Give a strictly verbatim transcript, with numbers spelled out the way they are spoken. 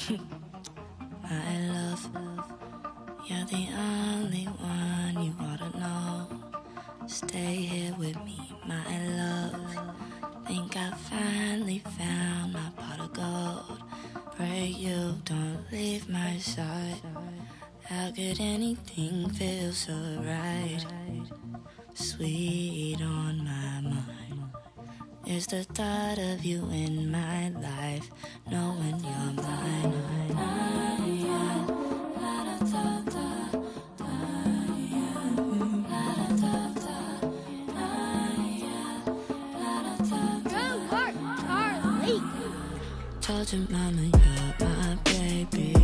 My love, you're the only one you ought to know. Stay here with me, my love. Think I finally found my pot of gold. Pray you don't leave my side. How could anything feel so right? Sweet on my mind is the thought of you in my life, knowing you're mine. Told your mama you're my baby.